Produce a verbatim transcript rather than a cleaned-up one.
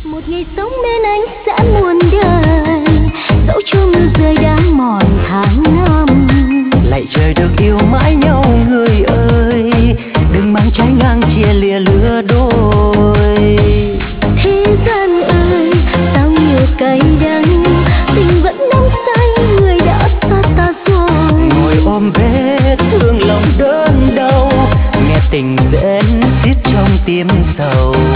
Một ngày sống bên anh sẽ muôn đời, dẫu chung rơi đã mòn tháng năm. Lạy trời được yêu mãi nhau người ơi, đừng mang trái ngang chia lìa lứa đôi. Thế gian ơi sao nhiều cay đắng, tình vẫn nóng say người đã xa ta rồi. Ngồi ôm vết thương lòng đớn đau, nghe tình rên xiết trong tim sầu.